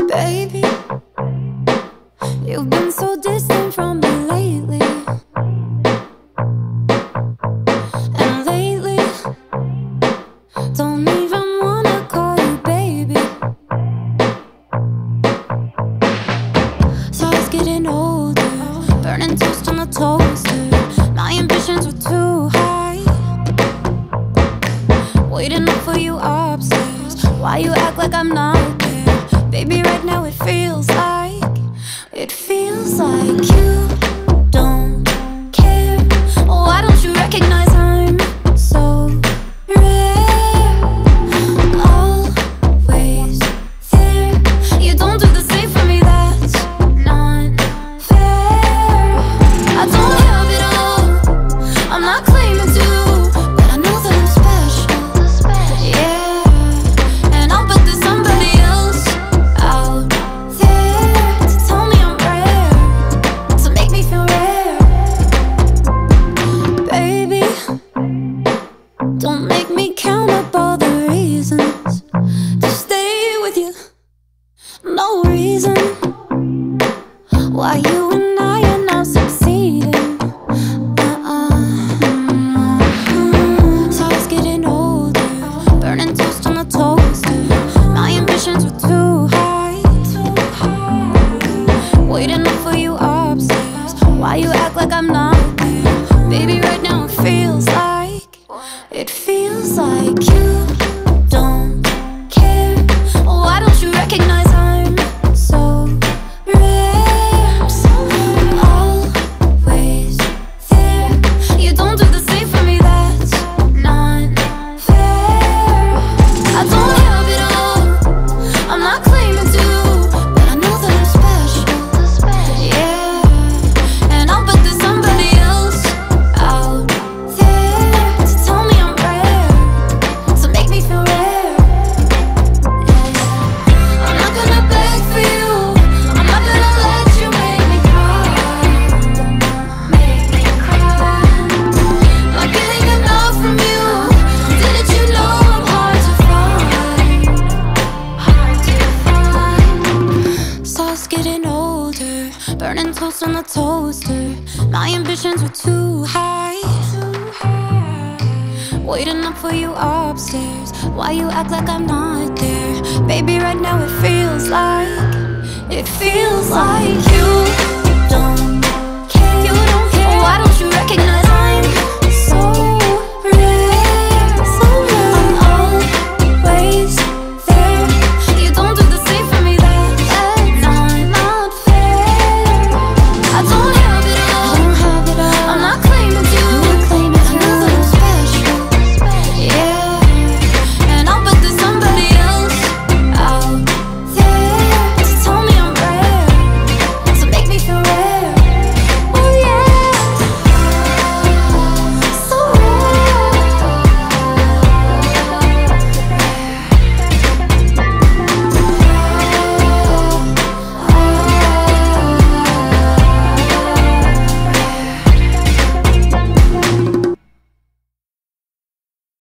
Baby, you've been so distant from me lately. And lately, don't even wanna call you baby. So I was getting older, burning toast on the toaster. My ambitions were too high, waiting up for you upstairs. Why you act like I'm not there? Baby, right now it feels like you don't care. Why don't you recognize I'm so rare? Always there. You don't do the same for me, that's not fair. I don't have it all, I'm not claiming to, but I know that I'm special. Yeah, and I'll bet there's somebody else out there to tell me I'm rare, to make me feel rare. Baby, don't make me count up all the reasons to stay with you. No reason why you and I are not succeeding. So I was getting older, burning toast on the toaster. My ambitions were too high, waiting up for you upstairs. Why you act like I'm not there? Baby, right now it feels like you don't care. Why don't you recognize I'm so rare? Always there. You don't do the same for me, that's not fair. I don't have it all, I'm not claiming to, but I know that I'm special. Yeah, and I'll bet there's somebody else out there to tell me I'm rare, to make me feel rare. I'm not gonna beg for you, I'm not gonna let you make me cry. Not getting enough from you, didn't you know I'm hard to find? So I was getting older, burning toast on the toaster. My ambitions were too high, waiting up for you upstairs. Why you act like I'm not there? Baby, right now it feels like you don't care. Why don't you recognize